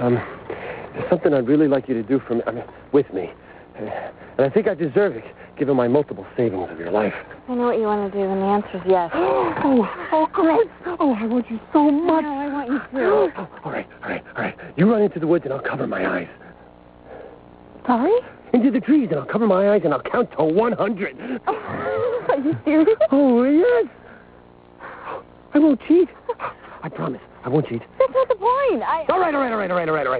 There's something I'd really like you to do for me, with me. And I think I deserve it, given my multiple savings of your life. I know what you want to do, and the answer's yes. Oh, Grace! Oh, I want you so much. No, I want you too. Oh, all right. You run into the woods, and I'll cover my eyes. Sorry? Into the trees, and I'll cover my eyes, and I'll count to 100. Oh, are you serious? Oh, yes. I won't cheat. I promise. I won't cheat. That's not the point. All right.